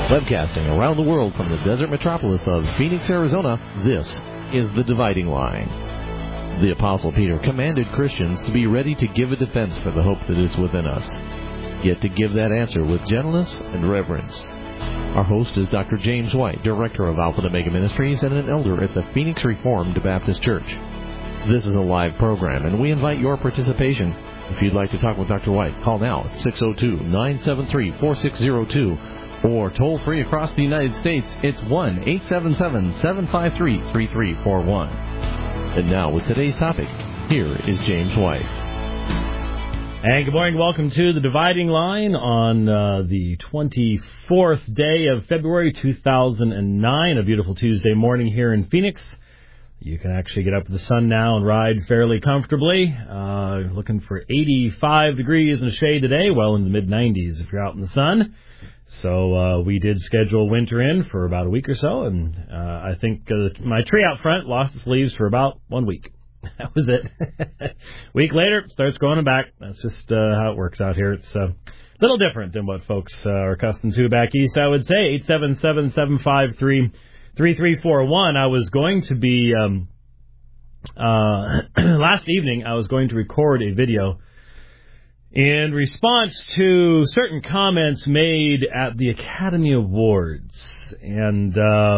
Webcasting around the world from the desert metropolis of Phoenix, Arizona, this is The Dividing Line. The Apostle Peter commanded Christians to be ready to give a defense for the hope that is within us, yet to give that answer with gentleness and reverence. Our host is Dr. James White, Director of Alpha and Omega Ministries and an elder at the Phoenix Reformed Baptist Church. This is a live program, and we invite your participation. If you'd like to talk with Dr. White, call now at 602-973-4602, or toll free across the United States, it's 1-877-753-3341. And now, with today's topic, here is James White. And good morning. Welcome to The Dividing Line on the 24th day of February 2009, a beautiful Tuesday morning here in Phoenix. You can actually get up to the sun now and ride fairly comfortably. Looking for 85 degrees in the shade today, well in the mid-90s if you're out in the sun. So we did schedule winter in for about a week or so, and I think my tree out front lost its leaves for about 1 week. That was it. Week later, it starts going back. That's just how it works out here. It's a little different than what folks are accustomed to back east, I would say. 877-753-3341. I was going to be, last evening, I was going to record a video in response to certain comments made at the Academy Awards. And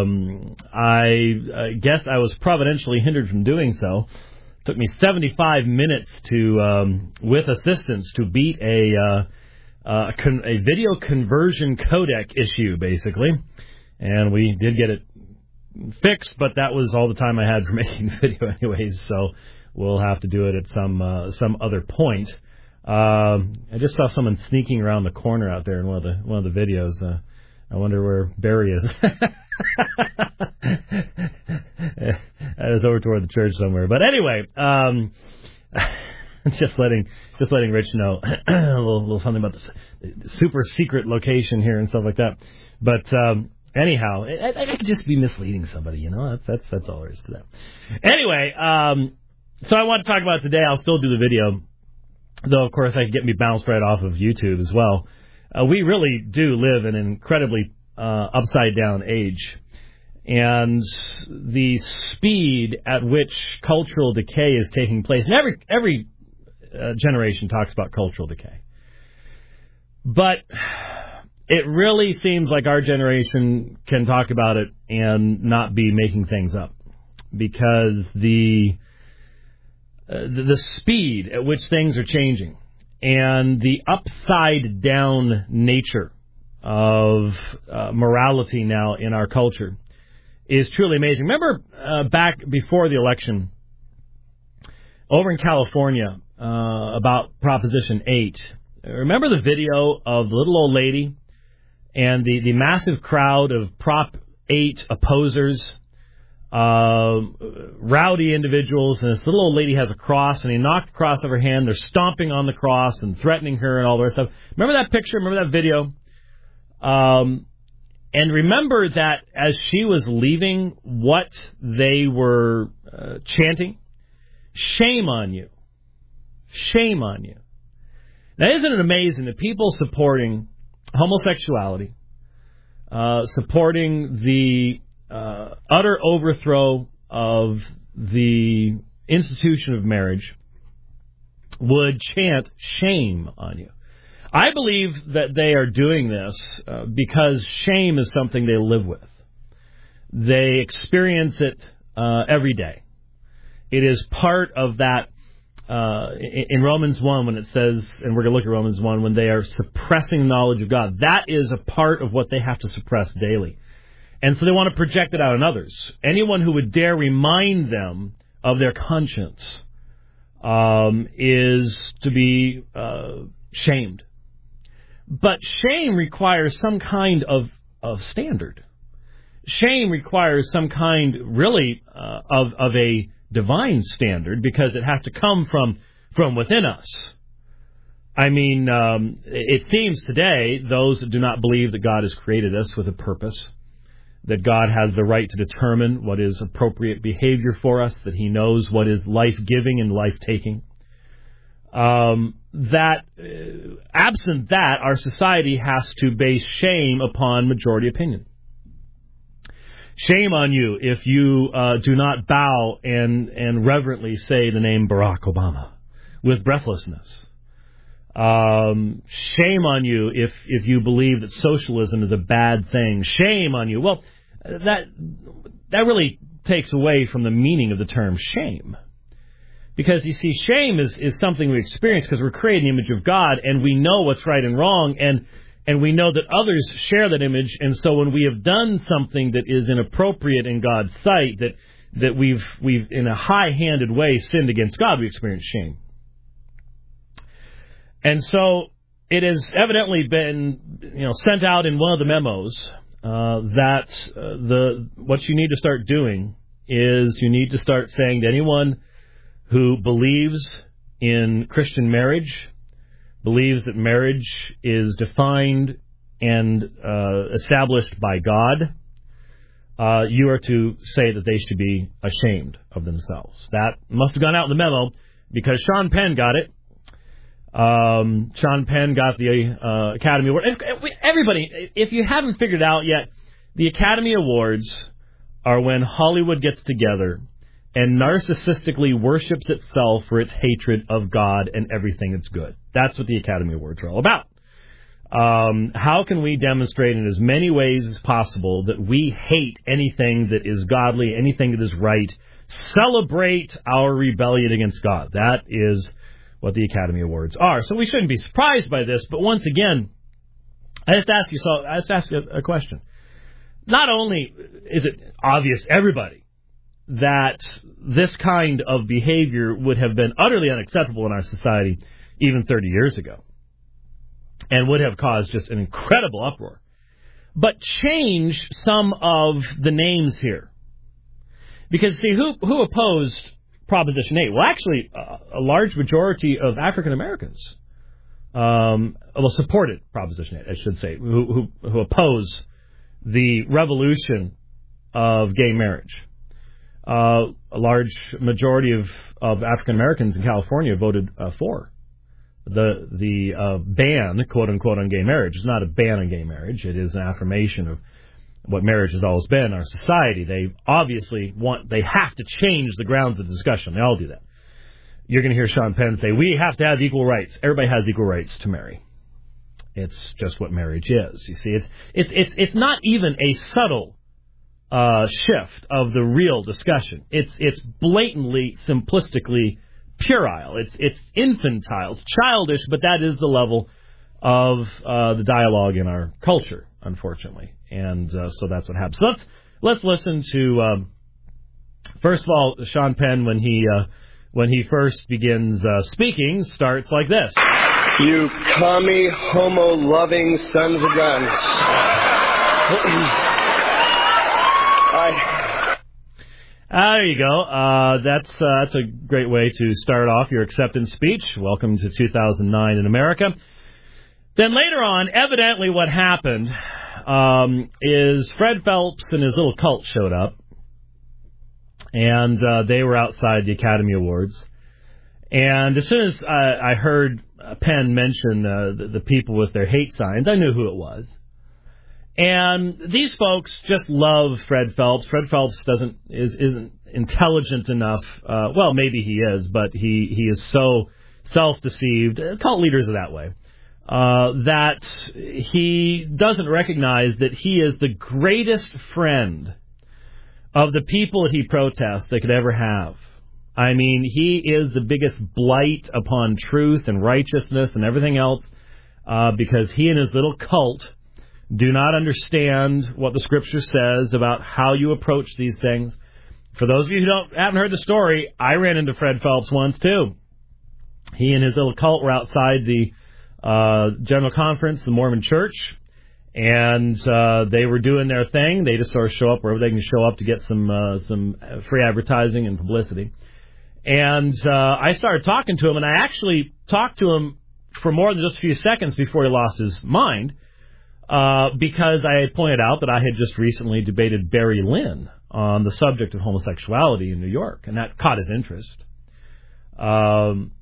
I guess I was providentially hindered from doing so. It took me 75 minutes to, with assistance, to beat a video conversion codec issue, basically. And we did get it fixed, but that was all the time I had for making the video anyways, so we'll have to do it at some other point. I just saw someone sneaking around the corner out there in one of the videos. I wonder where Barry is. I was over toward the church somewhere. But anyway, just letting Rich know a little something about the super secret location here and stuff like that. But anyhow, I could just be misleading somebody, you know. That's all there is to that. Anyway, so I want to talk about today. I'll still do the video, though. Of course, I can get me bounced right off of YouTube as well. We really do live in an incredibly upside-down age. And the speed at which cultural decay is taking place, and every generation talks about cultural decay. But it really seems like our generation can talk about it and not be making things up. Because the speed at which things are changing and the upside-down nature of morality now in our culture is truly amazing. Remember back before the election, over in California, about Proposition 8, remember the video of the little old lady and the massive crowd of Prop 8 opposers, rowdy individuals, and this little old lady has a cross, and they knock the cross out of her hand. They're stomping on the cross and threatening her and all the rest of stuff. Remember that picture? Remember that video? And remember that as she was leaving, what they were chanting? Shame on you. Shame on you. Now, isn't it amazing that people supporting homosexuality, supporting the utter overthrow of the institution of marriage, would chant shame on you? I believe that they are doing this because shame is something they live with. They experience it every day. It is part of that in Romans 1 when it says, and we're going to look at Romans 1, when they are suppressing knowledge of God. That is a part of what they have to suppress daily. And so they want to project it out on others. Anyone who would dare remind them of their conscience is to be shamed. But shame requires some kind of standard. Shame requires some kind, really, of a divine standard, because it has to come from within us. I mean, it seems today, those that do not believe that God has created us with a purpose, that God has the right to determine what is appropriate behavior for us, that He knows what is life-giving and life-taking, that absent that, our society has to base shame upon majority opinion. Shame on you if you do not bow and reverently say the name Barack Obama with breathlessness. Shame on you if you believe that socialism is a bad thing. Shame on you. Well, that really takes away from the meaning of the term shame. Because, you see, shame is something we experience because we're created in the image of God, and we know what's right and wrong, and we know that others share that image, and so when we have done something that is inappropriate in God's sight, that we've in a high-handed way sinned against God, we experience shame. And so it has evidently been, sent out in one of the memos that what you need to start doing is you need to start saying to anyone who believes in Christian marriage, believes that marriage is defined and established by God, you are to say that they should be ashamed of themselves. That must have gone out in the memo because Sean Penn got it. Sean Penn got the Academy Award. Everybody, if you haven't figured it out yet, the Academy Awards are when Hollywood gets together and narcissistically worships itself for its hatred of God and everything that's good. That's what the Academy Awards are all about. How can we demonstrate in as many ways as possible that we hate anything that is godly, anything that is right, celebrate our rebellion against God? That is what the Academy Awards are. So we shouldn't be surprised by this, but once again, I just ask you a question. Not only is it obvious to everybody that this kind of behavior would have been utterly unacceptable in our society even 30 years ago and would have caused just an incredible uproar, but change some of the names here. Because, see, who opposed Proposition 8? Well, actually, a large majority of African Americans supported Proposition 8, I should say, who oppose the revolution of gay marriage. A large majority of African Americans in California voted for the ban, quote unquote, on gay marriage. It's not a ban on gay marriage. It is an affirmation of what marriage has always been in our society. They obviously they have to change the grounds of discussion. They all do that. You're going to hear Sean Penn say, we have to have equal rights. Everybody has equal rights to marry. It's just what marriage is. You see, it's not even a subtle shift of the real discussion. It's blatantly, simplistically puerile. It's infantile. It's childish, but that is the level of the dialogue in our culture, unfortunately. And so that's what happens. So let's listen to first of all, Sean Penn when he first begins speaking starts like this: "You commie, homo-loving sons of guns." There you go. That's a great way to start off your acceptance speech. Welcome to 2009 in America. Then later on, evidently what happened is Fred Phelps and his little cult showed up, and they were outside the Academy Awards. And as soon as I heard Penn mention the people with their hate signs, I knew who it was. And these folks just love Fred Phelps. Fred Phelps isn't intelligent enough. Well, maybe he is, but he is so self-deceived. Cult leaders are that way. That he doesn't recognize that he is the greatest friend of the people that he protests they could ever have. I mean, he is the biggest blight upon truth and righteousness and everything else because he and his little cult do not understand what the Scripture says about how you approach these things. For those of you who haven't heard the story, I ran into Fred Phelps once, too. He and his little cult were outside the General Conference, the Mormon Church, and they were doing their thing. They just sort of show up wherever they can show up to get some free advertising and publicity. And I started talking to him, and I actually talked to him for more than just a few seconds before he lost his mind. Because I had pointed out that I had just recently debated Barry Lynn on the subject of homosexuality in New York, and that caught his interest.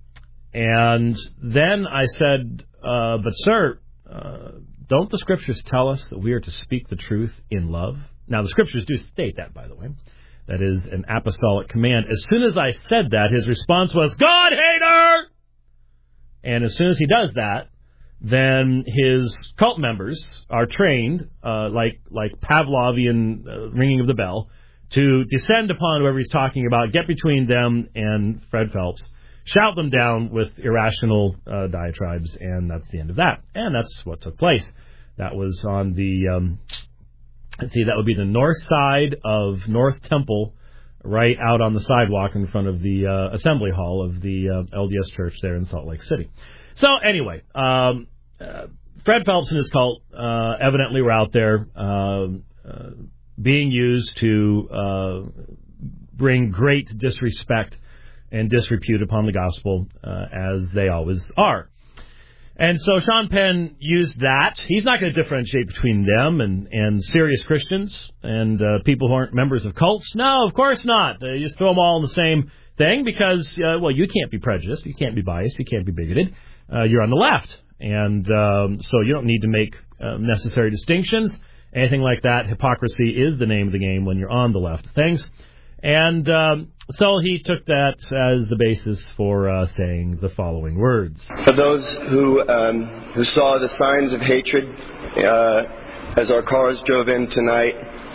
And then I said, but sir, don't the Scriptures tell us that we are to speak the truth in love? Now, the Scriptures do state that, by the way. That is an apostolic command. As soon as I said that, his response was, God hater! And as soon as he does that, then his cult members are trained, like Pavlovian ringing of the bell, to descend upon whoever he's talking about, get between them and Fred Phelps, shout them down with irrational diatribes, and that's the end of that. And that's what took place. That was on the, that would be the north side of North Temple, right out on the sidewalk in front of the assembly hall of the LDS Church there in Salt Lake City. So anyway, Fred Phelps and his cult evidently were out there being used to bring great disrespect and disrepute upon the gospel, as they always are. And so Sean Penn used that. He's not going to differentiate between them and serious Christians and people who aren't members of cults. No, of course not. They just throw them all in the same thing because, you can't be prejudiced, you can't be biased, you can't be bigoted. You're on the left. And so you don't need to make necessary distinctions. Anything like that, hypocrisy is the name of the game when you're on the left of things. And so he took that as the basis for saying the following words. For those who saw the signs of hatred as our cars drove in tonight,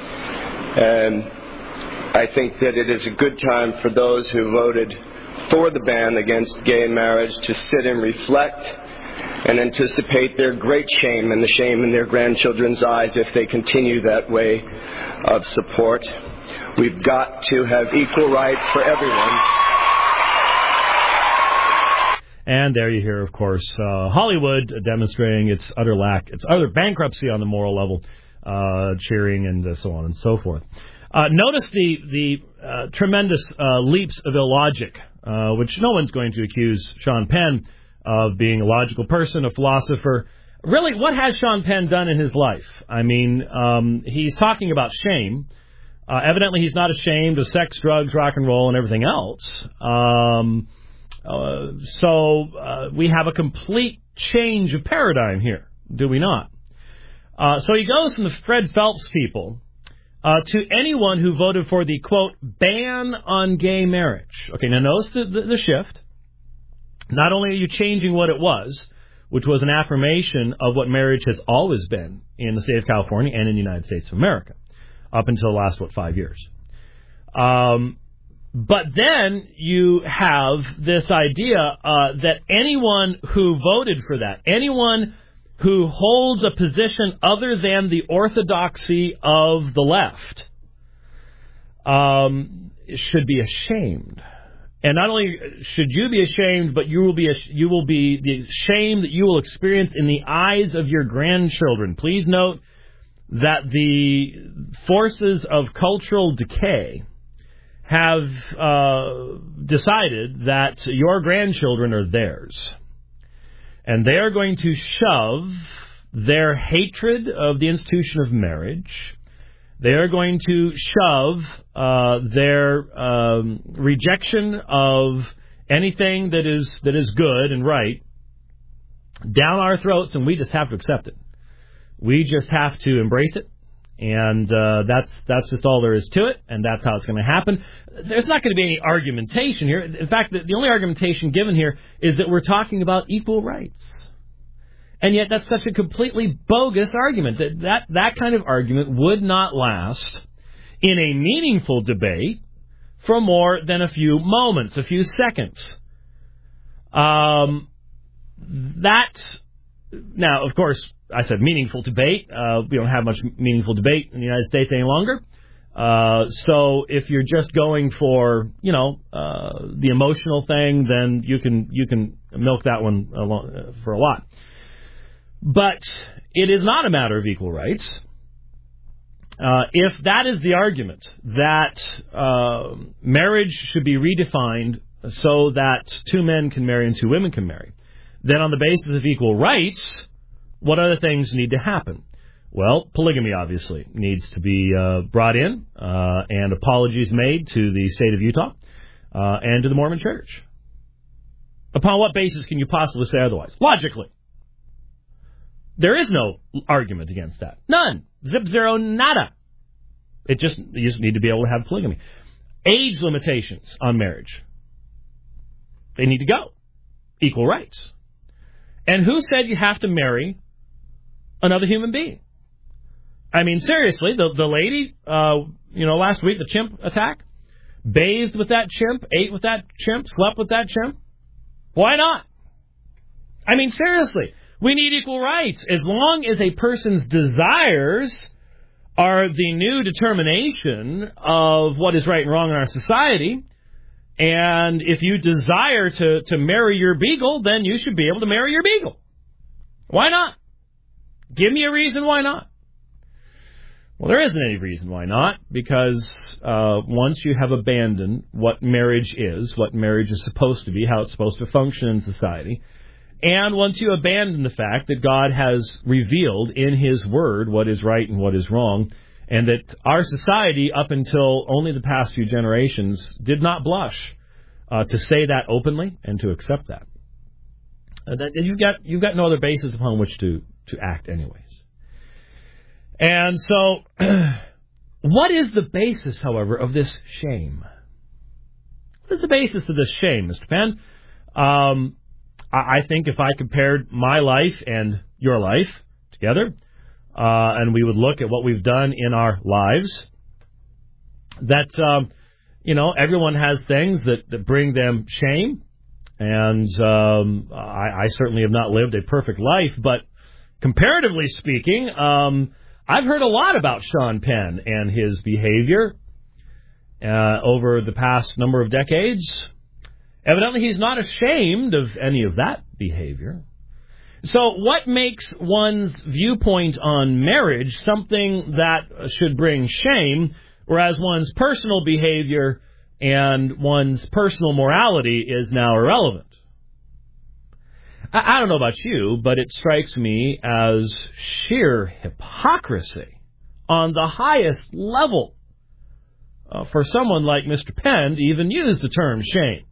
I think that it is a good time for those who voted for the ban against gay marriage to sit and reflect and anticipate their great shame and the shame in their grandchildren's eyes if they continue that way of support. We've got to have equal rights for everyone. And there you hear, of course, Hollywood demonstrating its utter bankruptcy on the moral level, cheering and so on and so forth. Notice the tremendous leaps of illogic, which no one's going to accuse Sean Penn of being a logical person, a philosopher. Really, what has Sean Penn done in his life? I mean, he's talking about shame. Evidently, he's not ashamed of sex, drugs, rock and roll, and everything else. So we have a complete change of paradigm here, do we not? So he goes from the Fred Phelps people to anyone who voted for the, quote, ban on gay marriage. Okay, now notice the shift. Not only are you changing what it was, which was an affirmation of what marriage has always been in the state of California and in the United States of America, up until the last, 5 years. But then you have this idea that anyone who voted for that, anyone who holds a position other than the orthodoxy of the left, should be ashamed. And not only should you be ashamed, but you will be the shame that you will experience in the eyes of your grandchildren. Please note that the forces of cultural decay have decided that your grandchildren are theirs. And they are going to shove their hatred of the institution of marriage, they are going to shove their rejection of anything that is good and right down our throats, and we just have to accept it. We just have to embrace it, and that's just all there is to it, and that's how it's going to happen. There's not going to be any argumentation here. In fact, the only argumentation given here is that we're talking about equal rights. And yet that's such a completely bogus argument. That kind of argument would not last in a meaningful debate for more than a few moments, a few seconds. Now, of course, I said meaningful debate. We don't have much meaningful debate in the United States any longer. So if you're just going for, the emotional thing, then you can milk that one for a lot. But it is not a matter of equal rights. If that is the argument, that marriage should be redefined so that two men can marry and two women can marry, then on the basis of equal rights, what other things need to happen? Well, polygamy obviously needs to be brought in, and apologies made to the state of Utah and to the Mormon Church. Upon what basis can you possibly say otherwise? Logically. There is no argument against that. None. Zip, zero, nada. You just need to be able to have polygamy. Age limitations on marriage. They need to go. Equal rights. And who said you have to marry another human being? I mean, seriously, the lady, last week, the chimp attack, bathed with that chimp, ate with that chimp, slept with that chimp. Why not? I mean, seriously, we need equal rights. As long as a person's desires are the new determination of what is right and wrong in our society, and if you desire to marry your beagle, then you should be able to marry your beagle. Why not? Give me a reason why not. Well, there isn't any reason why not, because once you have abandoned what marriage is supposed to be, how it's supposed to function in society, and once you abandon the fact that God has revealed in His Word what is right and what is wrong, and that our society, up until only the past few generations, did not blush to say that openly and to accept that. You've got no other basis upon which to act anyways. And so, what is the basis, however, of this shame? What is the basis of this shame, Mr. Penn? I think if I compared my life and your life together, and we would look at what we've done in our lives, that, everyone has things that bring them shame. And I certainly have not lived a perfect life, but comparatively speaking, I've heard a lot about Sean Penn and his behavior over the past number of decades. Evidently, he's not ashamed of any of that behavior. So what makes one's viewpoint on marriage something that should bring shame, whereas one's personal behavior and one's personal morality is now irrelevant? I don't know about you, but it strikes me as sheer hypocrisy on the highest level for someone like Mr. Penn to even use the term shame.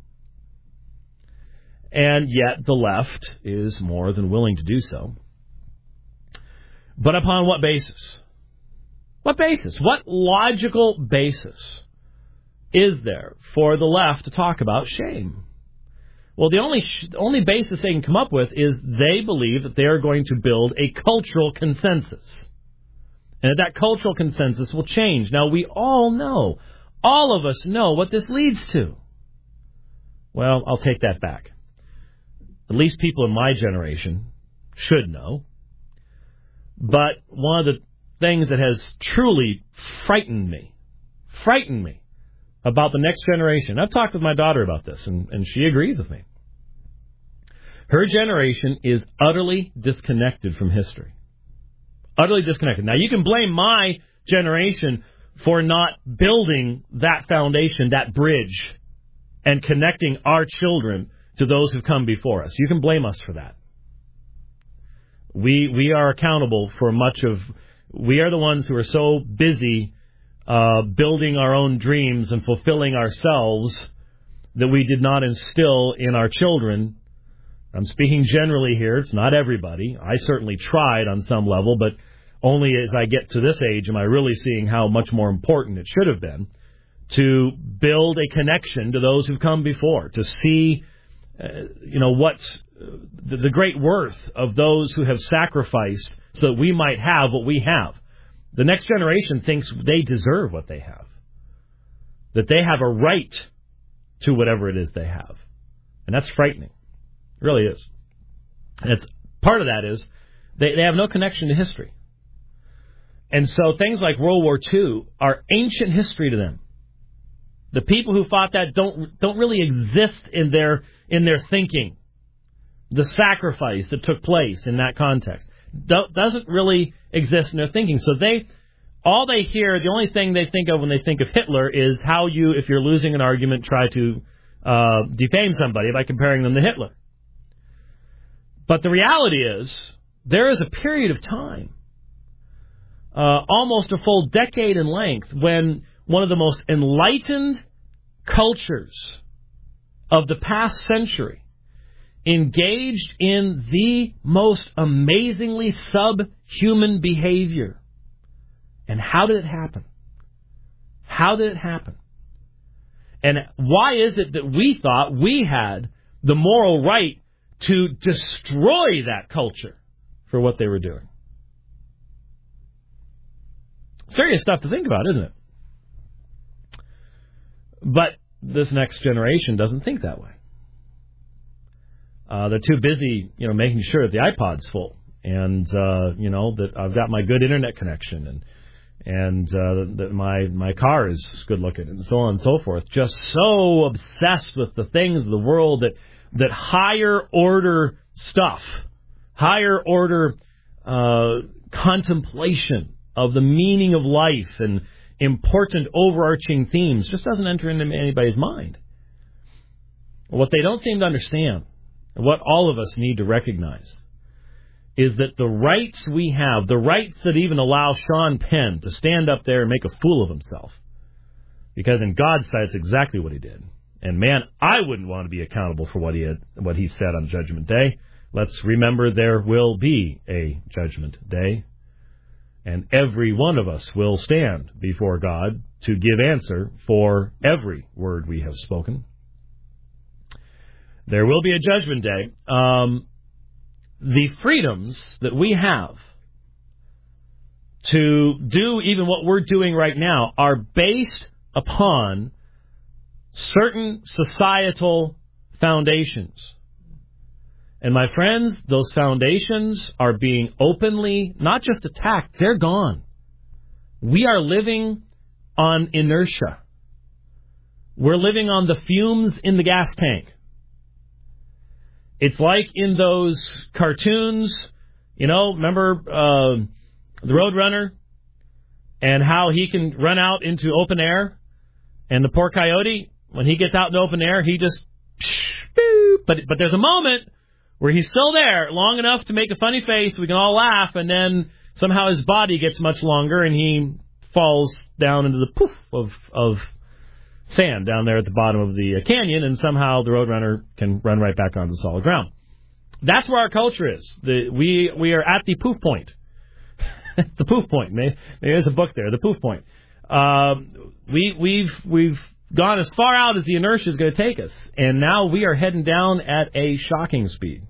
And yet the left is more than willing to do so. But upon what basis? What basis? What logical basis is there for the left to talk about shame? Well, the only basis they can come up with is they believe that they are going to build a cultural consensus. And that cultural consensus will change. Now, we all of us know what this leads to. Well, I'll take that back. At least people in my generation should know. But one of the things that has truly frightened me about the next generation. I've talked with my daughter about this, and she agrees with me. Her generation is utterly disconnected from history. Utterly disconnected. Now, you can blame my generation for not building that foundation, that bridge, and connecting our children to those who've come before us. You can blame us for that. We are accountable for much of... We are the ones who are so busy building our own dreams and fulfilling ourselves that we did not instill in our children. I'm speaking generally here. It's not everybody. I certainly tried on some level, but only as I get to this age am I really seeing how much more important it should have been to build a connection to those who've come before, to see, what's the great worth of those who have sacrificed so that we might have what we have. The next generation thinks they deserve what they have, that they have a right to whatever it is they have. And that's frightening. It really is. And part of that is they have no connection to history. And so things like World War II are ancient history to them. The people who fought that don't really exist in their thinking. The sacrifice that took place in that context doesn't really exist in their thinking. So the only thing they think of when they think of Hitler is how you, if you're losing an argument, try to defame somebody by comparing them to Hitler. But the reality is, there is a period of time, almost a full decade in length, when one of the most enlightened cultures of the past century engaged in the most amazingly subhuman behavior. And how did it happen? How did it happen? And why is it that we thought we had the moral right to destroy that culture for what they were doing? Serious stuff to think about, isn't it? But this next generation doesn't think that way. They're too busy, making sure that the iPod's full, and that I've got my good internet connection, and that my car is good looking, and so on and so forth. Just so obsessed with the things of the world that higher order stuff, higher order contemplation of the meaning of life and important overarching themes just doesn't enter into anybody's mind. What they don't seem to understand, and what all of us need to recognize, is that the rights we have, the rights that even allow Sean Penn to stand up there and make a fool of himself, because in God's sight, it's exactly what he did. And man, I wouldn't want to be accountable for what he said on Judgment Day. Let's remember there will be a Judgment Day, and every one of us will stand before God to give answer for every word we have spoken. There will be a Judgment Day. The freedoms that we have to do even what we're doing right now are based upon certain societal foundations. And my friends, those foundations are being openly, not just attacked, they're gone. We are living on inertia. We're living on the fumes in the gas tank. It's like in those cartoons, remember the Roadrunner and how he can run out into open air, and the poor coyote, when he gets out in the open air, he just, but there's a moment where he's still there long enough to make a funny face, we can all laugh, and then somehow his body gets much longer and he falls down into the poof of sand down there at the bottom of the canyon, and somehow the Roadrunner can run right back onto the solid ground. That's where our culture is. We are at the poof point. The poof point. Maybe there's a book there. The poof point. We've gone as far out as the inertia is going to take us, and now we are heading down at a shocking speed.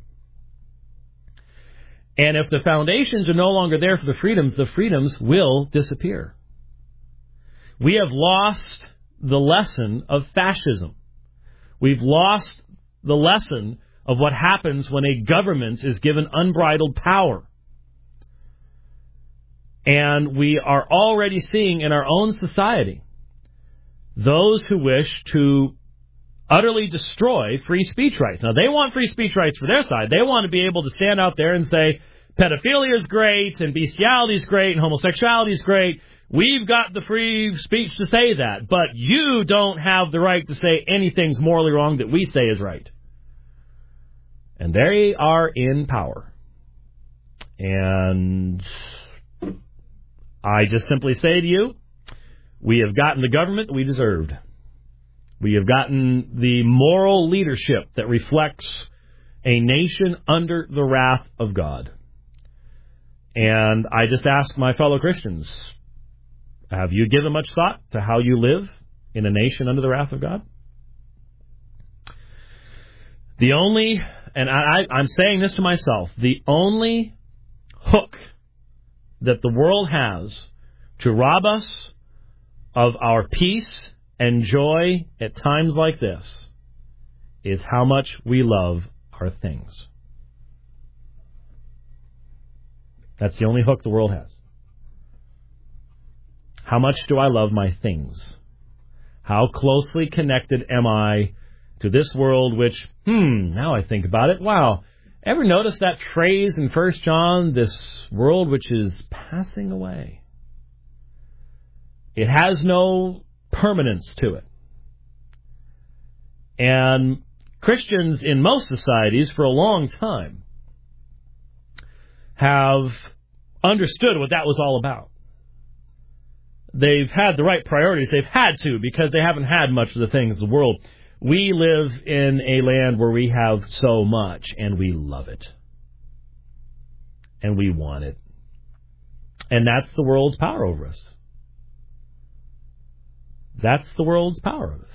And if the foundations are no longer there for the freedoms will disappear. We have lost the lesson of fascism. We've lost the lesson of what happens when a government is given unbridled power. And we are already seeing in our own society those who wish to utterly destroy free speech rights. Now, they want free speech rights for their side. They want to be able to stand out there and say, pedophilia is great, and bestiality is great, and homosexuality is great. We've got the free speech to say that, but you don't have the right to say anything's morally wrong that we say is right. And they are in power. And I just simply say to you, we have gotten the government we deserved. We have gotten the moral leadership that reflects a nation under the wrath of God. And I just ask my fellow Christians, have you given much thought to how you live in a nation under the wrath of God? The only, and I'm saying this to myself, the only hook that the world has to rob us of our peace and joy at times like this is how much we love our things. That's the only hook the world has. How much do I love my things? How closely connected am I to this world which, now I think about it, wow, ever notice that phrase in 1 John, this world which is passing away? It has no permanence to it. And Christians in most societies for a long time have understood what that was all about. They've had the right priorities. They've had to, because they haven't had much of the things of the world. We live in a land where we have so much, and we love it. And we want it. And that's the world's power over us. That's the world's power over us.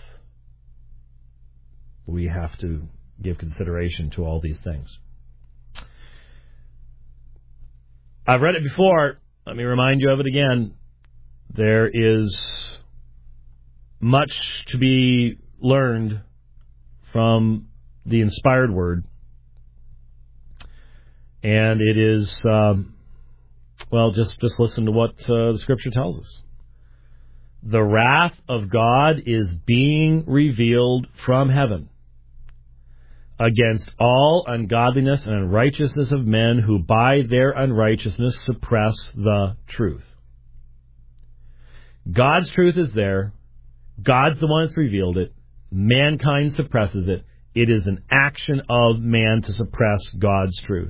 We have to give consideration to all these things. I've read it before. Let me remind you of it again. There is much to be learned from the inspired word. And it is, just listen to what the Scripture tells us. The wrath of God is being revealed from heaven against all ungodliness and unrighteousness of men who by their unrighteousness suppress the truth. God's truth is there. God's the one that's revealed it. Mankind suppresses it. It is an action of man to suppress God's truth.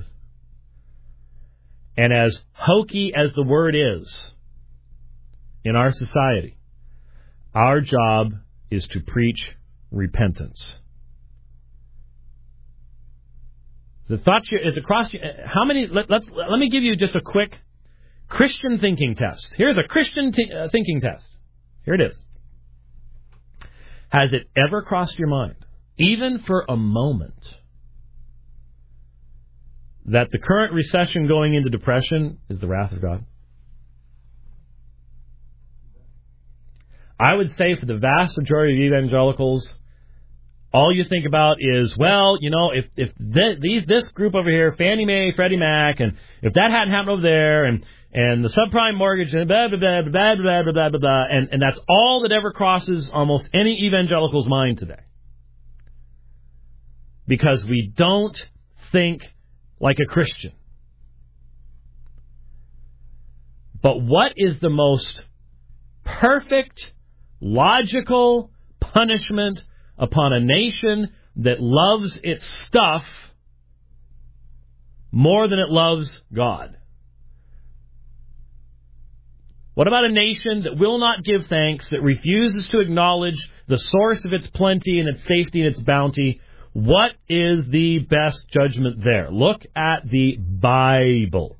And as hokey as the word is in our society, our job is to preach repentance. The thought is across. How many? Let me give you just a quick Christian thinking test. Here's a Christian thinking test. Here it is. Has it ever crossed your mind, even for a moment, that the current recession going into depression is the wrath of God? I would say for the vast majority of evangelicals, all you think about is, if this group over here, Fannie Mae, Freddie Mac, and if that hadn't happened over there, and the subprime mortgage, and blah, blah, blah, blah, blah, blah, blah, blah, blah, and that's all that ever crosses almost any evangelical's mind today. Because we don't think like a Christian. But what is the most perfect, logical punishment upon a nation that loves its stuff more than it loves God? What about a nation that will not give thanks, that refuses to acknowledge the source of its plenty and its safety and its bounty? What is the best judgment there? Look at the Bible.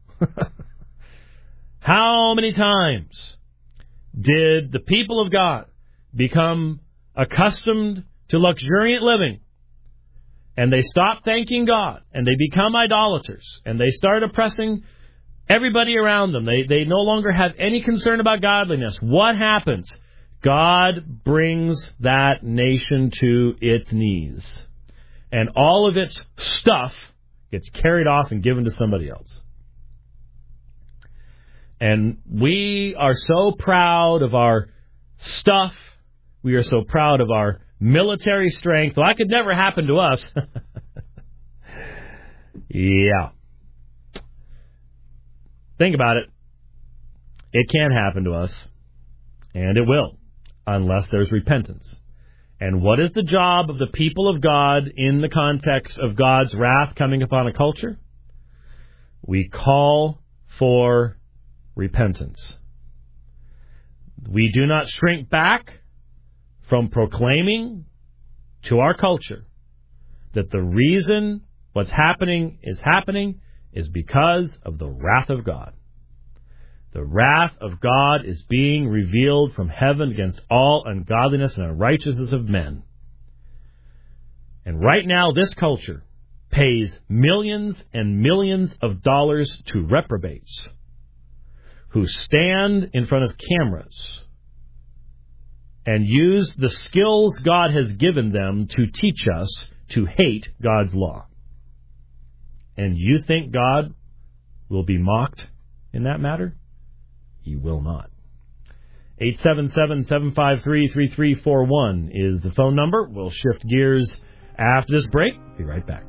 How many times did the people of God become accustomed to luxuriant living, and they stop thanking God, and they become idolaters, and they start oppressing everybody around them? They no longer have any concern about godliness. What happens? God brings that nation to its knees, and all of its stuff gets carried off and given to somebody else. And we are so proud of our stuff. We are so proud of our military strength. Well, that could never happen to us. Yeah. Think about it. It can happen to us, and it will, unless there's repentance. And what is the job of the people of God in the context of God's wrath coming upon a culture? We call for repentance. We do not shrink back from proclaiming to our culture that the reason what's happening is because of the wrath of God. The wrath of God is being revealed from heaven against all ungodliness and unrighteousness of men. And right now, this culture pays millions and millions of dollars to reprobates who stand in front of cameras and use the skills God has given them to teach us to hate God's law. And you think God will be mocked in that matter? He will not. 877-753-3341 is the phone number. We'll shift gears after this break. Be right back.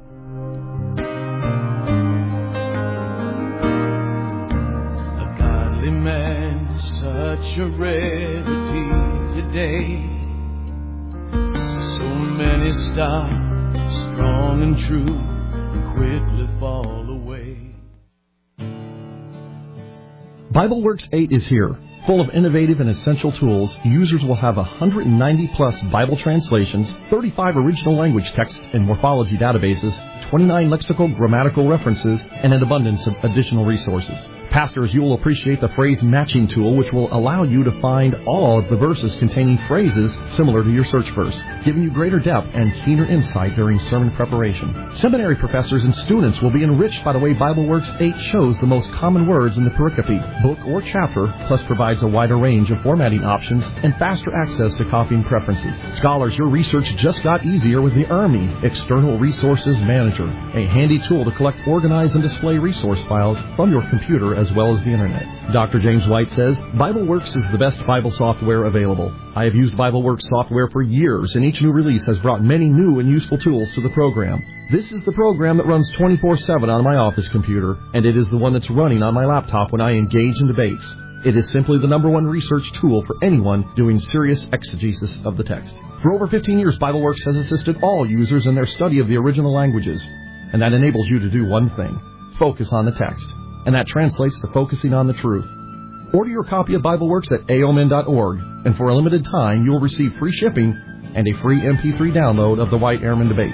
A godly man is such a rarity today. So many stars, strong and true, quickly fall away. BibleWorks 8 is here. Full of innovative and essential tools, users will have 190-plus Bible translations, 35 original language text and morphology databases, 29 lexical grammatical references, and an abundance of additional resources. Pastors, you will appreciate the phrase matching tool, which will allow you to find all of the verses containing phrases similar to your search verse, giving you greater depth and keener insight during sermon preparation. Seminary professors and students will be enriched by the way BibleWorks 8 shows the most common words in the pericope, book, or chapter, plus provides a wider range of formatting options and faster access to copying preferences. Scholars, your research just got easier with the ERMI, External Resources Manager, a handy tool to collect, organize, and display resource files from your computer as well as the Internet. Dr. James White says, BibleWorks is the best Bible software available. I have used BibleWorks software for years, and each new release has brought many new and useful tools to the program. This is the program that runs 24/7 on my office computer, and it is the one that's running on my laptop when I engage in debates. It is simply the #1 research tool for anyone doing serious exegesis of the text. For over 15 years, BibleWorks has assisted all users in their study of the original languages, and that enables you to do one thing: focus on the text. And that translates to focusing on the truth. Order your copy of BibleWorks at aomin.org, and for a limited time, you will receive free shipping and a free MP3 download of the White-Ehrman debate.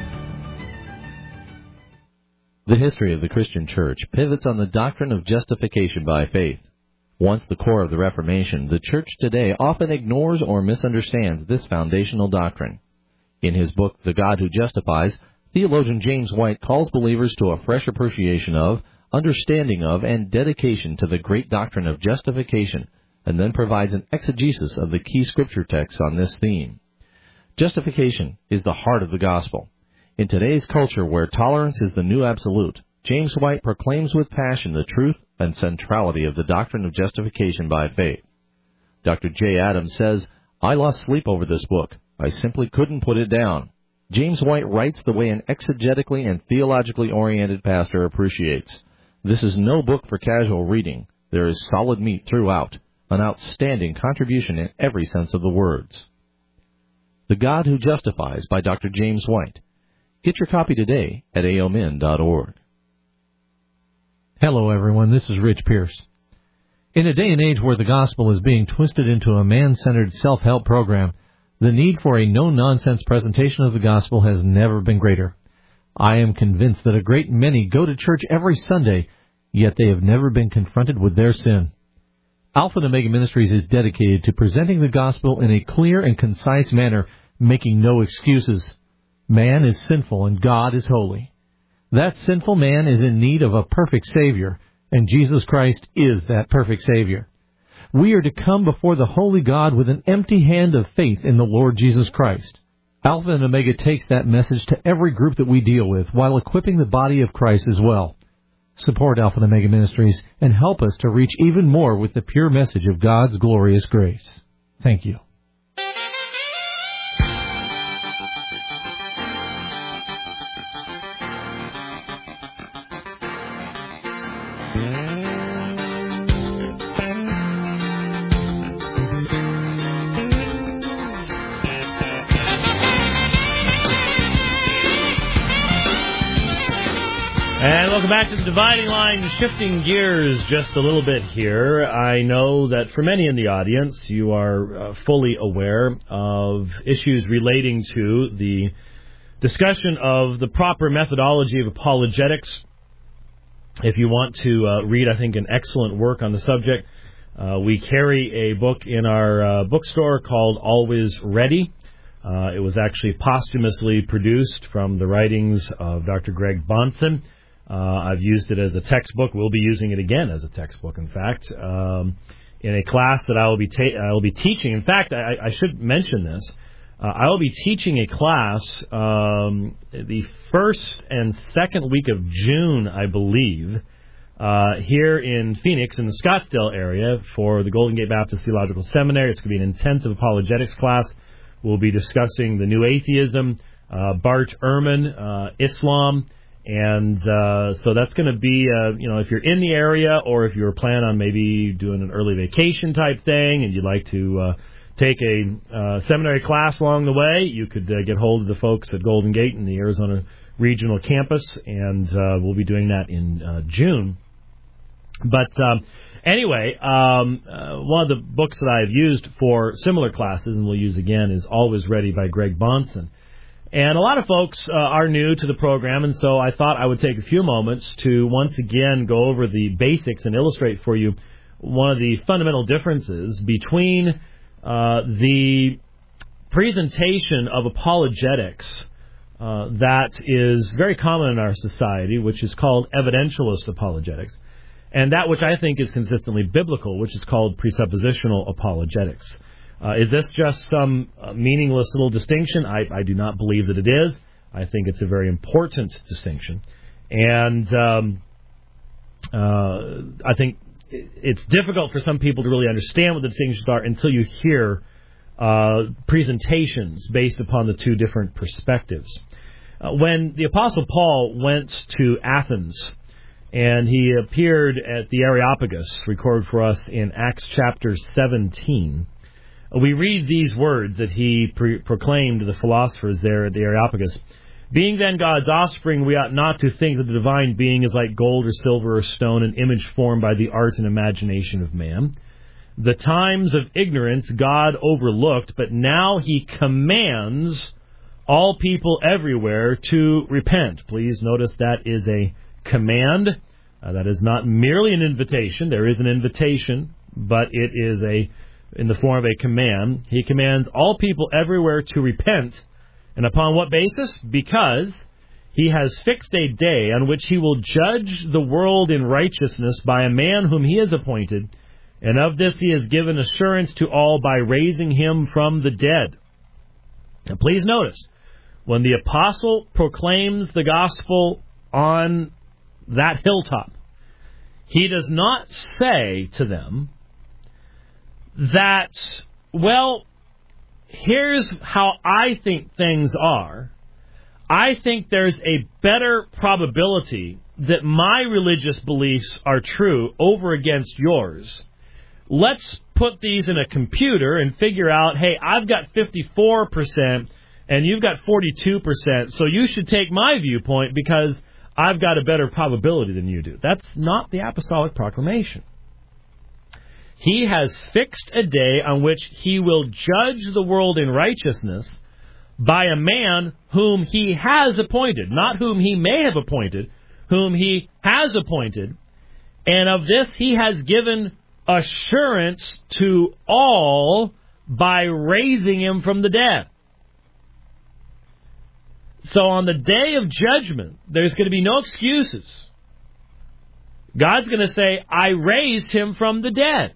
The history of the Christian Church pivots on the doctrine of justification by faith. Once the core of the Reformation, the Church today often ignores or misunderstands this foundational doctrine. In his book, The God Who Justifies, theologian James White calls believers to a fresh appreciation of, understanding of, and dedication to the great doctrine of justification, and then provides an exegesis of the key scripture texts on this theme. Justification is the heart of the gospel. In today's culture where tolerance is the new absolute, James White proclaims with passion the truth and centrality of the doctrine of justification by faith. Dr. J. Adams says, I lost sleep over this book. I simply couldn't put it down. James White writes the way an exegetically and theologically oriented pastor appreciates. This is no book for casual reading. There is solid meat throughout, an outstanding contribution in every sense of the words. The God Who Justifies by Dr. James White. Get your copy today at aomin.org. Hello, everyone. This is Rich Pierce. In a day and age where the gospel is being twisted into a man-centered self-help program, the need for a no-nonsense presentation of the gospel has never been greater. I am convinced that a great many go to church every Sunday, yet they have never been confronted with their sin. Alpha and Omega Ministries is dedicated to presenting the gospel in a clear and concise manner, making no excuses. Man is sinful and God is holy. That sinful man is in need of a perfect Savior, and Jesus Christ is that perfect Savior. We are to come before the holy God with an empty hand of faith in the Lord Jesus Christ. Alpha and Omega takes that message to every group that we deal with while equipping the body of Christ as well. Support Alpha and Omega Ministries and help us to reach even more with the pure message of God's glorious grace. Thank you. And welcome back to the Dividing Line, shifting gears just a little bit here. I know that for many in the audience, you are fully aware of issues relating to the discussion of the proper methodology of apologetics. If you want to read, I think, an excellent work on the subject, we carry a book in our bookstore called Always Ready. It was actually posthumously produced from the writings of Dr. Greg Bahnsen. I've used it as a textbook. We'll be using it again as a textbook, in fact, in a class that I will be teaching. In fact, I should mention this. I will be teaching a class the first and second week of June, I believe, here in Phoenix, in the Scottsdale area, for the Golden Gate Baptist Theological Seminary. It's going to be an intensive apologetics class. We'll be discussing the New Atheism, Bart Ehrman, Islam. And so that's going to be, if you're in the area or if you're planning on maybe doing an early vacation type thing and you'd like to take a seminary class along the way, you could get hold of the folks at Golden Gate in the Arizona Regional Campus, and we'll be doing that in June. But anyway, one of the books that I've used for similar classes, and we'll use again, is Always Ready by Greg Bahnsen. And a lot of folks are new to the program, and so I thought I would take a few moments to once again go over the basics and illustrate for you one of the fundamental differences between the presentation of apologetics that is very common in our society, which is called evidentialist apologetics, and that which I think is consistently biblical, which is called presuppositional apologetics. Is this just some meaningless little distinction? I do not believe that it is. I think it's a very important distinction. And I think it's difficult for some people to really understand what the distinctions are until you hear presentations based upon the two different perspectives. When the Apostle Paul went to Athens and he appeared at the Areopagus, recorded for us in Acts chapter 17, we read these words that he proclaimed to the philosophers there at the Areopagus. Being then God's offspring, we ought not to think that the divine being is like gold or silver or stone, an image formed by the art and imagination of man. The times of ignorance God overlooked, but now he commands all people everywhere to repent. Please notice that is a command. That is not merely an invitation. There is an invitation, but it is in the form of a command. He commands all people everywhere to repent. And upon what basis? Because he has fixed a day on which he will judge the world in righteousness by a man whom he has appointed. And of this he has given assurance to all by raising him from the dead. Now please notice, when the apostle proclaims the gospel on that hilltop, he does not say to them that, well, here's how I think things are. I think there's a better probability that my religious beliefs are true over against yours. Let's put these in a computer and figure out, hey, I've got 54% and you've got 42%, so you should take my viewpoint because I've got a better probability than you do. That's not the apostolic proclamation. He has fixed a day on which he will judge the world in righteousness by a man whom he has appointed, not whom he may have appointed, whom he has appointed. And of this he has given assurance to all by raising him from the dead. So on the day of judgment, there's going to be no excuses. God's going to say, I raised him from the dead.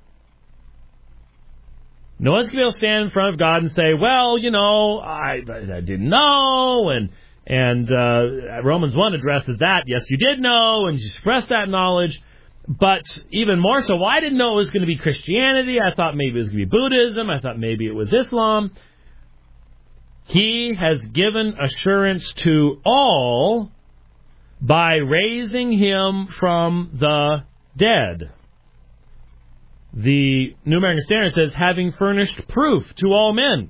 No one's going to be able to stand in front of God and say, well, you know, I didn't know, and Romans 1 addresses that. Yes, you did know, and you expressed that knowledge. But even more so, well, I didn't know it was going to be Christianity. I thought maybe it was going to be Buddhism. I thought maybe it was Islam. He has given assurance to all by raising him from the dead. The New American Standard says, having furnished proof to all men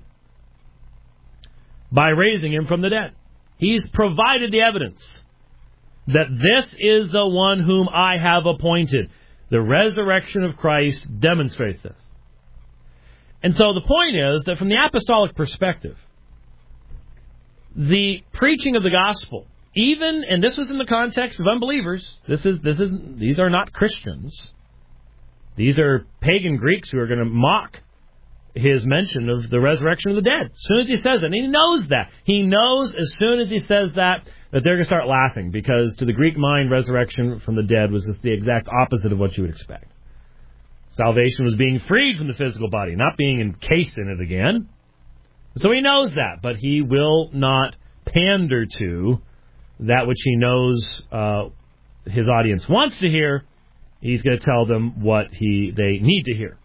by raising him from the dead. He's provided the evidence that this is the one whom I have appointed. The resurrection of Christ demonstrates this. And so the point is that from the apostolic perspective, the preaching of the gospel, even, and this was in the context of unbelievers, these are not Christians. These are pagan Greeks who are going to mock his mention of the resurrection of the dead. As soon as he says it, and he knows that. He knows as soon as he says that they're going to start laughing, because to the Greek mind, resurrection from the dead was the exact opposite of what you would expect. Salvation was being freed from the physical body, not being encased in it again. So he knows that, but he will not pander to that which he knows his audience wants to hear. He's going to tell them what they need to hear.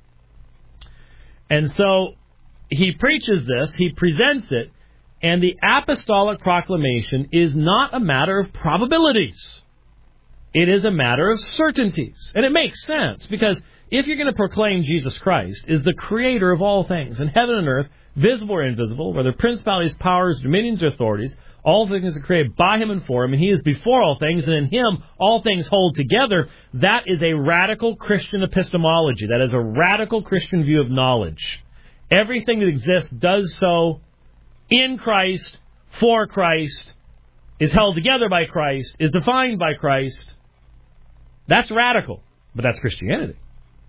And so he preaches this, he presents it, and the apostolic proclamation is not a matter of probabilities. It is a matter of certainties. And it makes sense, because if you're going to proclaim Jesus Christ is the creator of all things, in heaven and earth, visible or invisible, whether principalities, powers, dominions, or authorities, all things are created by him and for him, and he is before all things, and in him all things hold together, that is a radical Christian epistemology. That is a radical Christian view of knowledge. Everything that exists does so in Christ, for Christ, is held together by Christ, is defined by Christ. That's radical, but that's Christianity.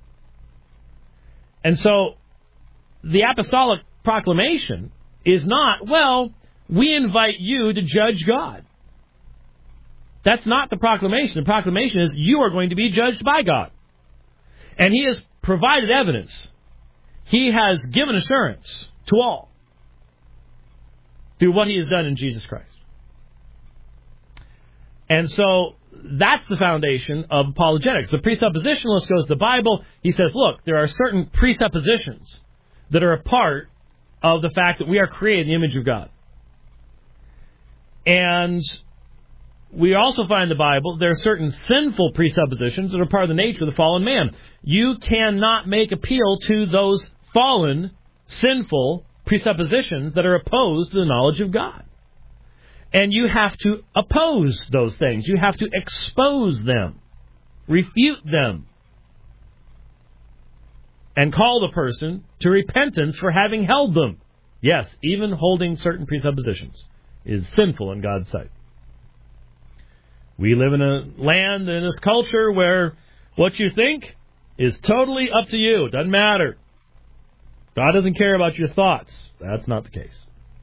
And so the apostolic proclamation is not, well, we invite you to judge God. That's not the proclamation. The proclamation is you are going to be judged by God. And he has provided evidence. He has given assurance to all through what he has done in Jesus Christ. And so that's the foundation of apologetics. The presuppositionalist goes to the Bible. He says, look, there are certain presuppositions that are a part of the fact that we are created in the image of God. And we also find in the Bible there are certain sinful presuppositions that are part of the nature of the fallen man. You cannot make appeal to those fallen, sinful presuppositions that are opposed to the knowledge of God. And you have to oppose those things. You have to expose them, refute them, and call the person to repentance for having held them. Yes, even holding certain presuppositions is sinful in God's sight. We live in a land, in this culture, where what you think is totally up to you. It doesn't matter. God doesn't care about your thoughts. That's not the case.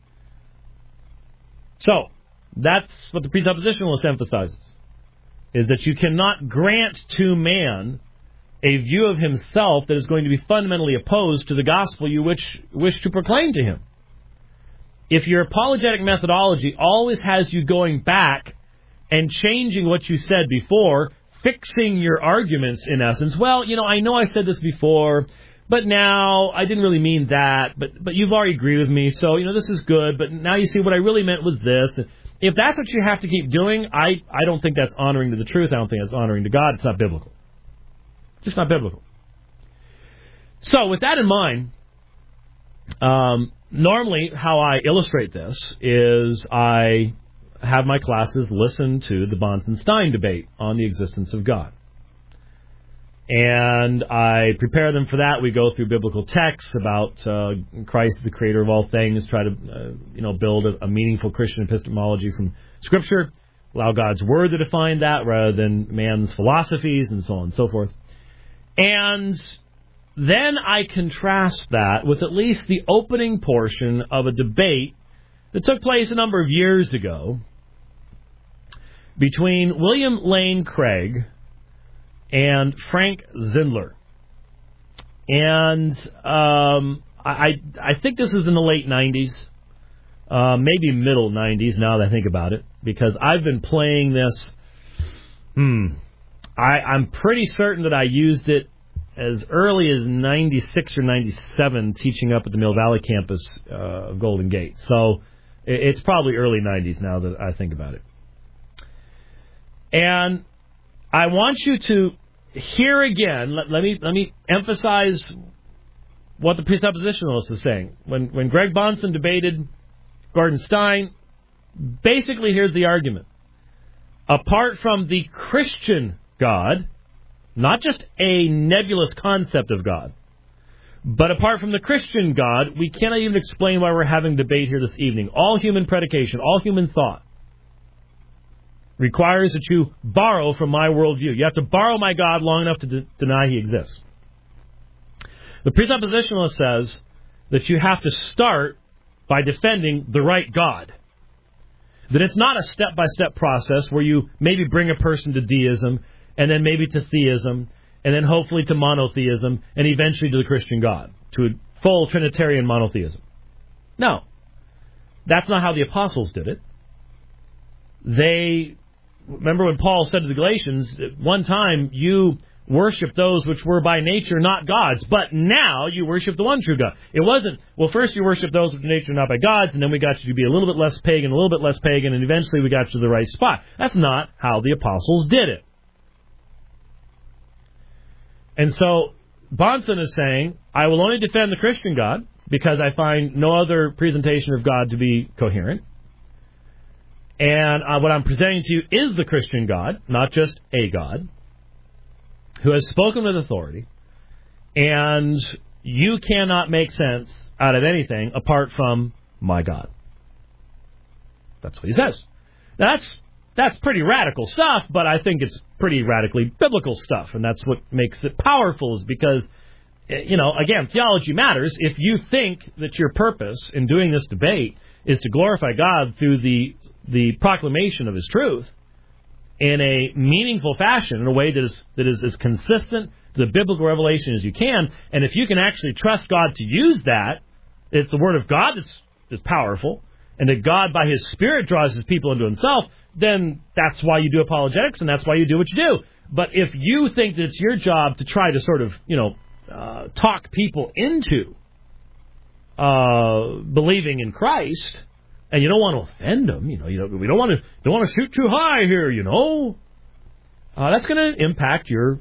So, that's what the presuppositionalist emphasizes, is that you cannot grant to man a view of himself that is going to be fundamentally opposed to the gospel you wish to proclaim to him. If your apologetic methodology always has you going back and changing what you said before, fixing your arguments in essence, well, I know I said this before, but now I didn't really mean that, but you've already agreed with me, so, this is good, but now you see what I really meant was this. If that's what you have to keep doing, I don't think that's honoring to the truth. I don't think that's honoring to God. It's not biblical. Just not biblical. So, with that in mind, normally how I illustrate this is I have my classes listen to the Bonson-Stein debate on the existence of God. And I prepare them for that. We go through biblical texts about Christ, the creator of all things, try to build a meaningful Christian epistemology from Scripture, allow God's Word to define that rather than man's philosophies and so on and so forth. And then I contrast that with at least the opening portion of a debate that took place a number of years ago between William Lane Craig and Frank Zindler. And I think this was in the late 90s, maybe middle 90s now that I think about it, because I've been playing this. I'm pretty certain that I used it as early as 96 or 97, teaching up at the Mill Valley campus of Golden Gate. So it's probably early 90s now that I think about it. And I want you to hear again, let me emphasize what the presuppositionalist is saying. When Greg Bonson debated Gordon Stein, basically here's the argument. Apart from the Christian God, not just a nebulous concept of God, but apart from the Christian God, we cannot even explain why we're having debate here this evening. All human predication, all human thought requires that you borrow from my worldview. You have to borrow my God long enough to deny he exists. The presuppositionalist says that you have to start by defending the right God. That it's not a step-by-step process where you maybe bring a person to deism, and then maybe to theism, and then hopefully to monotheism, and eventually to the Christian God, to a full Trinitarian monotheism. No. That's not how the apostles did it. Remember when Paul said to the Galatians, at one time you worship those which were by nature not gods, but now you worship the one true God. It wasn't, well, first you worship those which are nature not by gods, and then we got you to be a little bit less pagan, and eventually we got you to the right spot. That's not how the apostles did it. And so Bahnsen is saying, I will only defend the Christian God because I find no other presentation of God to be coherent. And what I'm presenting to you is the Christian God, not just a God, who has spoken with authority, and you cannot make sense out of anything apart from my God. That's what he says. Now, that's pretty radical stuff, but I think it's pretty radically biblical stuff, and that's what makes it powerful, is because, again, theology matters. If you think that your purpose in doing this debate is to glorify God through the proclamation of His truth in a meaningful fashion, in a way that is as consistent to the biblical revelation as you can, and if you can actually trust God to use that, it's the Word of God that's powerful, and that God, by His Spirit, draws His people into Himself, then that's why you do apologetics, and that's why you do what you do. But if you think that it's your job to try to sort of, talk people into believing in Christ, and you don't want to offend them, we don't want to shoot too high here, that's going to impact your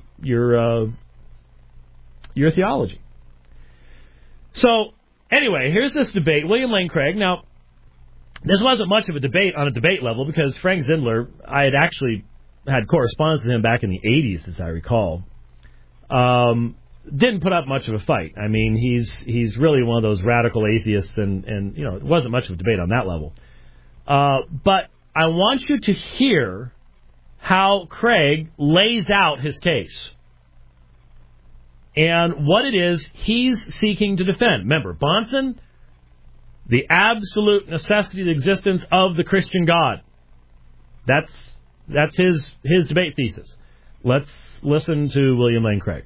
theology. So anyway, here's this debate. William Lane Craig. Now, this wasn't much of a debate on a debate level because Frank Zindler, I had actually had correspondence with him back in the 80s, as I recall. Didn't put up much of a fight. I mean, he's really one of those radical atheists, and it wasn't much of a debate on that level. But I want you to hear how Craig lays out his case and what it is he's seeking to defend. Remember, Bahnsen, the absolute necessity of the existence of the Christian God. That's his debate thesis. Let's listen to William Lane Craig.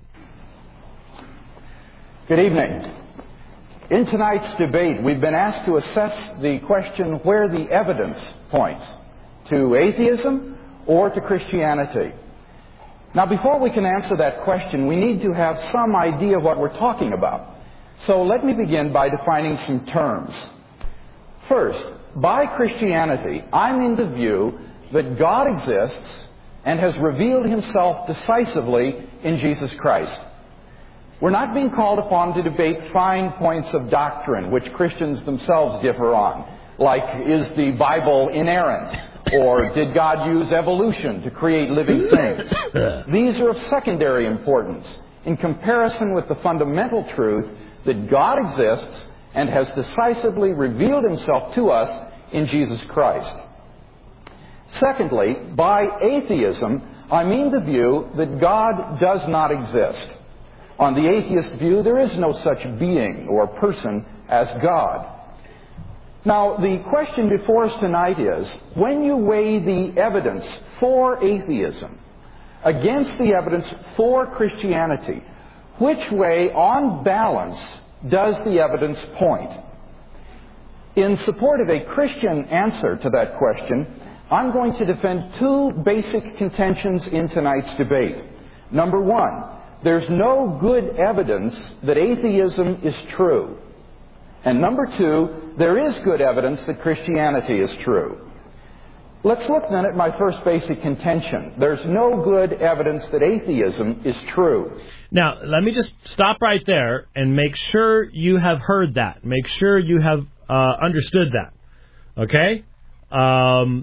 Good evening. In tonight's debate, we've been asked to assess the question where the evidence points, to atheism or to Christianity. Now, before we can answer that question, we need to have some idea of what we're talking about. So let me begin by defining some terms. First, by Christianity, I'm in the view that God exists and has revealed Himself decisively in Jesus Christ. We're not being called upon to debate fine points of doctrine, which Christians themselves differ on, like, is the Bible inerrant, or did God use evolution to create living things? These are of secondary importance in comparison with the fundamental truth that God exists and has decisively revealed Himself to us in Jesus Christ. Secondly, by atheism, I mean the view that God does not exist. On the atheist view, there is no such being or person as God. Now, the question before us tonight is, when you weigh the evidence for atheism against the evidence for Christianity, which way, on balance, does the evidence point? In support of a Christian answer to that question, I'm going to defend two basic contentions in tonight's debate. Number one, there's no good evidence that atheism is true. And number two, there is good evidence that Christianity is true. Let's look then at my first basic contention. There's no good evidence that atheism is true. Now, let me just stop right there and make sure you have heard that. Make sure you have understood that. Okay? I'm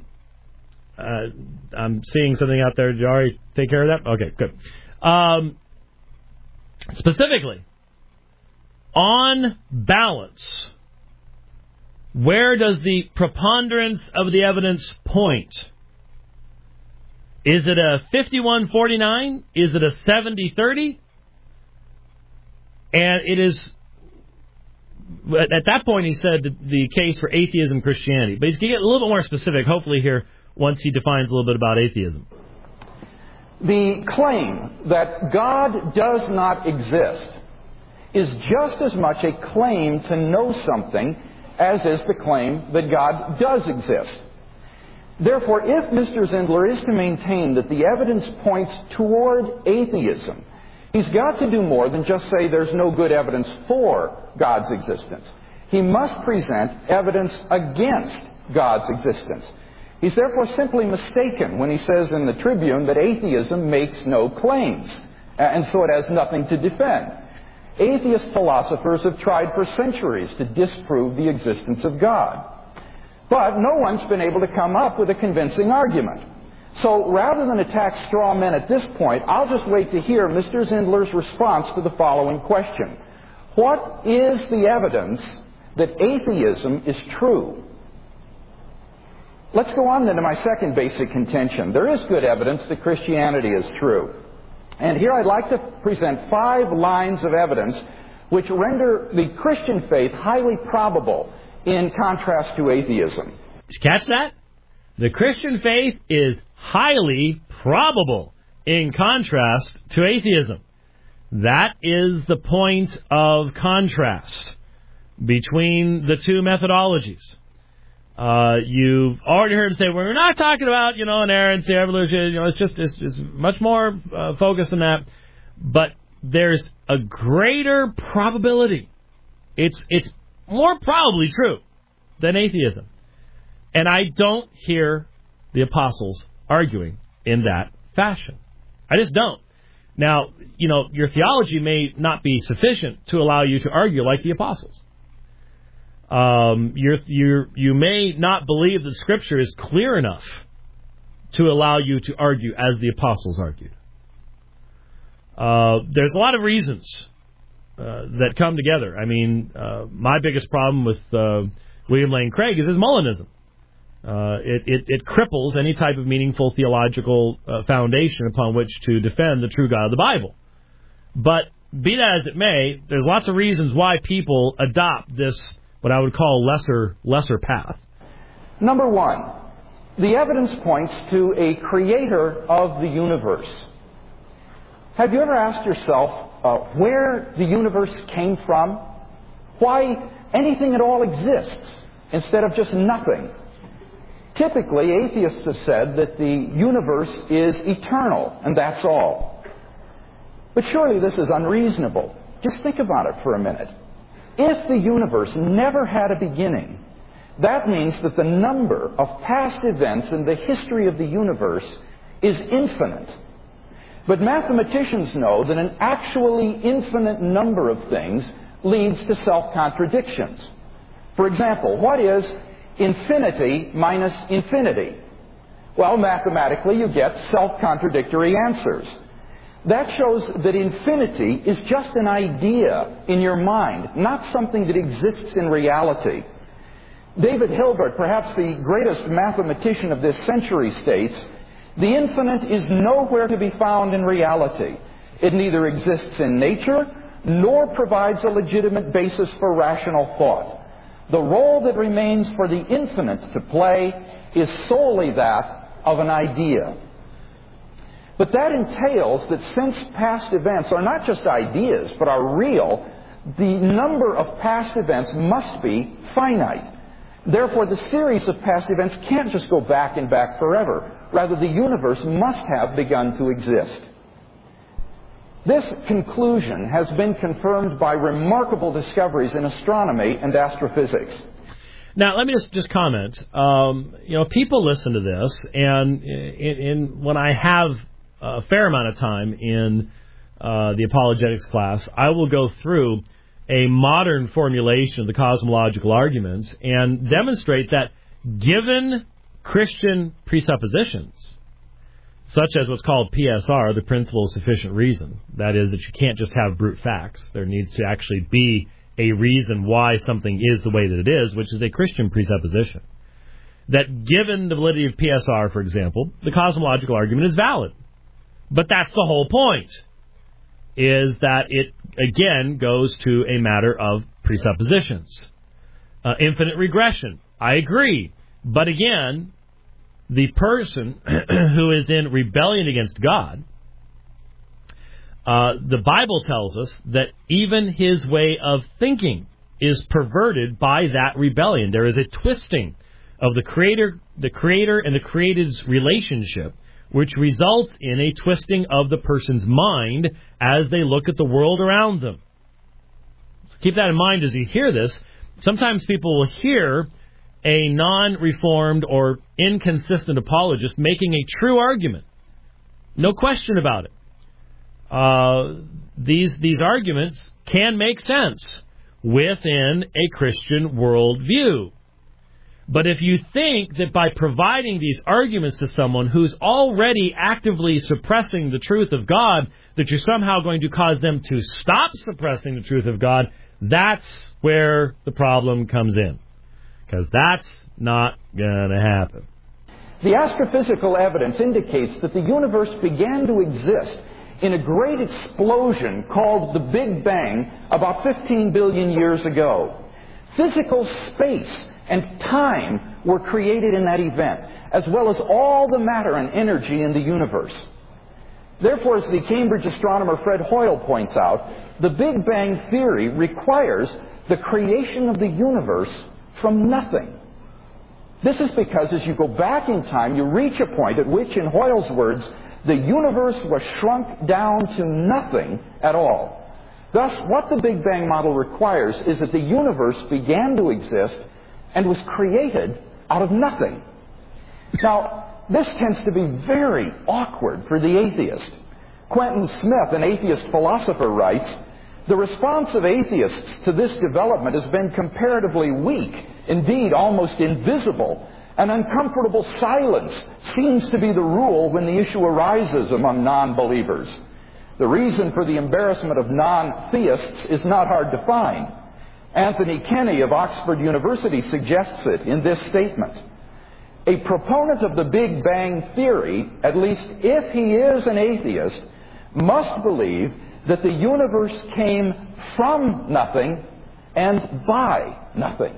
seeing something out there. Did you already take care of that? Okay, good. Specifically, on balance, where does the preponderance of the evidence point? Is it a 51-49? Is it a 70-30? And it is, at that point he said the case for atheism, Christianity. But he's going to get a little bit more specific, hopefully, here, once he defines a little bit about atheism. The claim that God does not exist is just as much a claim to know something as is the claim that God does exist. Therefore, if Mr. Zindler is to maintain that the evidence points toward atheism, he's got to do more than just say there's no good evidence for God's existence. He must present evidence against God's existence. He's therefore simply mistaken when he says in the Tribune that atheism makes no claims, and so it has nothing to defend. Atheist philosophers have tried for centuries to disprove the existence of God. But no one's been able to come up with a convincing argument. So rather than attack straw men at this point, I'll just wait to hear Mr. Zindler's response to the following question. What is the evidence that atheism is true? Let's go on then to my second basic contention. There is good evidence that Christianity is true. And here I'd like to present 5 lines of evidence which render the Christian faith highly probable in contrast to atheism. Did you catch that? The Christian faith is highly probable in contrast to atheism. That is the point of contrast between the two methodologies. You've already heard him say, we're not talking about, inerrancy, evolution, it's much more focused on that. But there's a greater probability. It's more probably true than atheism. And I don't hear the apostles arguing in that fashion. I just don't. Now, your theology may not be sufficient to allow you to argue like the apostles. You may not believe that Scripture is clear enough to allow you to argue as the apostles argued. There's a lot of reasons that come together. I mean, my biggest problem with William Lane Craig is his Molinism. It cripples any type of meaningful theological foundation upon which to defend the true God of the Bible. But be that as it may, there's lots of reasons why people adopt this, what I would call lesser path. Number 1, the evidence points to a creator of the universe. Have you ever asked yourself where the universe came from? Why anything at all exists instead of just nothing? Typically, atheists have said that the universe is eternal, and that's all. But surely this is unreasonable. Just think about it for a minute. If the universe never had a beginning, that means that the number of past events in the history of the universe is infinite. But mathematicians know that an actually infinite number of things leads to self-contradictions. For example, what is infinity minus infinity? Well, mathematically, you get self-contradictory answers. That shows that infinity is just an idea in your mind, not something that exists in reality. David Hilbert, perhaps the greatest mathematician of this century, states, the infinite is nowhere to be found in reality. It neither exists in nature nor provides a legitimate basis for rational thought. The role that remains for the infinite to play is solely that of an idea. But that entails that since past events are not just ideas, but are real, the number of past events must be finite. Therefore, the series of past events can't just go back and back forever. Rather, the universe must have begun to exist. This conclusion has been confirmed by remarkable discoveries in astronomy and astrophysics. Now, let me just comment. People listen to this, and when I have a fair amount of time in the apologetics class, I will go through a modern formulation of the cosmological arguments and demonstrate that given Christian presuppositions, such as what's called PSR, the principle of sufficient reason, that is, that you can't just have brute facts. There needs to actually be a reason why something is the way that it is, which is a Christian presupposition. That given the validity of PSR, for example, the cosmological argument is valid. But that's the whole point, is that it, again, goes to a matter of presuppositions. Infinite regression, I agree. But again, the person who is in rebellion against God, the Bible tells us that even his way of thinking is perverted by that rebellion. There is a twisting of the Creator and the created's relationship, which results in a twisting of the person's mind as they look at the world around them. So keep that in mind as you hear this. Sometimes people will hear a non-reformed or inconsistent apologist making a true argument. No question about it. these arguments can make sense within a Christian worldview. But if you think that by providing these arguments to someone who's already actively suppressing the truth of God, that you're somehow going to cause them to stop suppressing the truth of God, that's where the problem comes in. Because that's not going to happen. The astrophysical evidence indicates that the universe began to exist in a great explosion called the Big Bang about 15 billion years ago. Physical space and time were created in that event, as well as all the matter and energy in the universe. Therefore, as the Cambridge astronomer Fred Hoyle points out, the Big Bang theory requires the creation of the universe from nothing. This is because as you go back in time, you reach a point at which, in Hoyle's words, the universe was shrunk down to nothing at all. Thus, what the Big Bang model requires is that the universe began to exist and was created out of nothing. Now, this tends to be very awkward for the atheist. Quentin Smith, an atheist philosopher, writes, "The response of atheists to this development has been comparatively weak, indeed almost invisible. An uncomfortable silence seems to be the rule when the issue arises among non-believers. The reason for the embarrassment of non-theists is not hard to find. Anthony Kenny of Oxford University suggests it in this statement. A proponent of the Big Bang theory, at least if he is an atheist, must believe that the universe came from nothing and by nothing."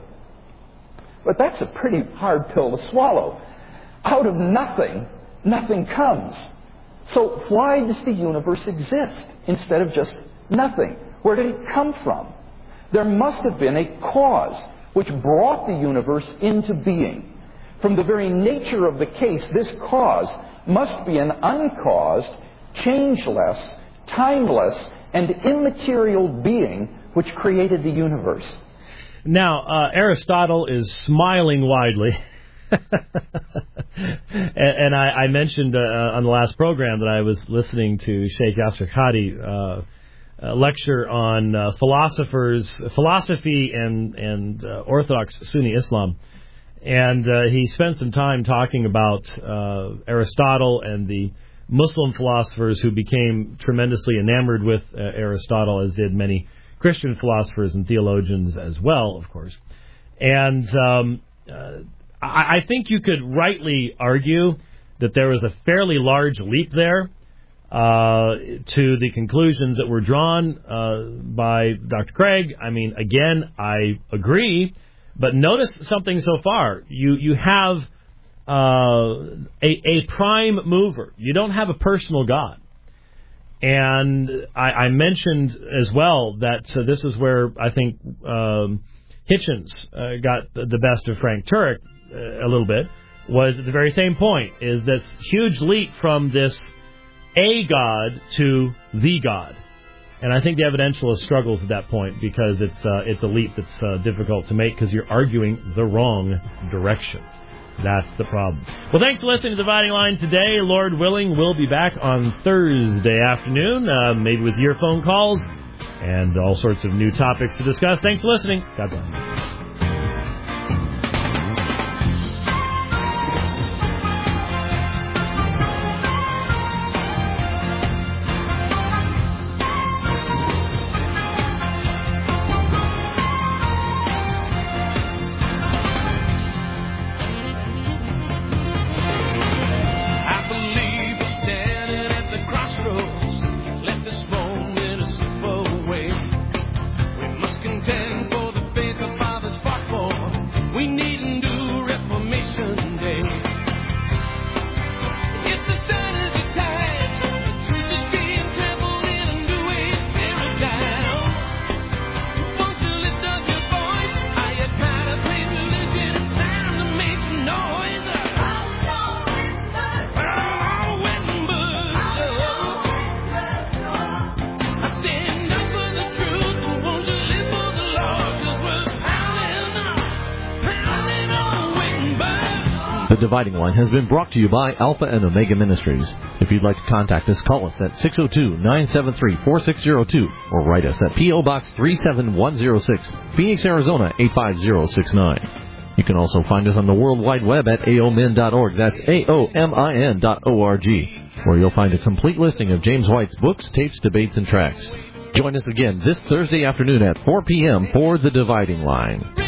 But that's a pretty hard pill to swallow. Out of nothing, nothing comes. So why does the universe exist instead of just nothing? Where did it come from? There must have been a cause which brought the universe into being. From the very nature of the case, this cause must be an uncaused, changeless, timeless, and immaterial being which created the universe. Now, Aristotle is smiling widely. and I mentioned on the last program that I was listening to Sheikh Yasser Khadi lecture on philosophy and Orthodox Sunni Islam. And he spent some time talking about Aristotle and the Muslim philosophers who became tremendously enamored with Aristotle, as did many Christian philosophers and theologians as well, of course. And I think you could rightly argue that there was a fairly large leap there to the conclusions that were drawn by Dr. Craig. I mean, again, I agree, but notice something so far. You have a prime mover. You don't have a personal God. And I mentioned as well that this is where I think Hitchens got the best of Frank Turek a little bit, was at the very same point, is this huge leap from this a God to the God. And I think the evidentialist struggles at that point because it's a leap that's difficult to make because you're arguing the wrong direction. That's the problem. Well, thanks for listening to Dividing Line today. Lord willing, we'll be back on Thursday afternoon, maybe with your phone calls and all sorts of new topics to discuss. Thanks for listening. God bless. Contend for the faith of fathers The Dividing Line has been brought to you by Alpha and Omega Ministries. If you'd like to contact us, call us at 602-973-4602 or write us at P.O. Box 37106, Phoenix, Arizona 85069. You can also find us on the World Wide Web at aomin.org. That's aomin.org, where you'll find a complete listing of James White's books, tapes, debates, and tracts. Join us again this Thursday afternoon at 4 p.m. for The Dividing Line.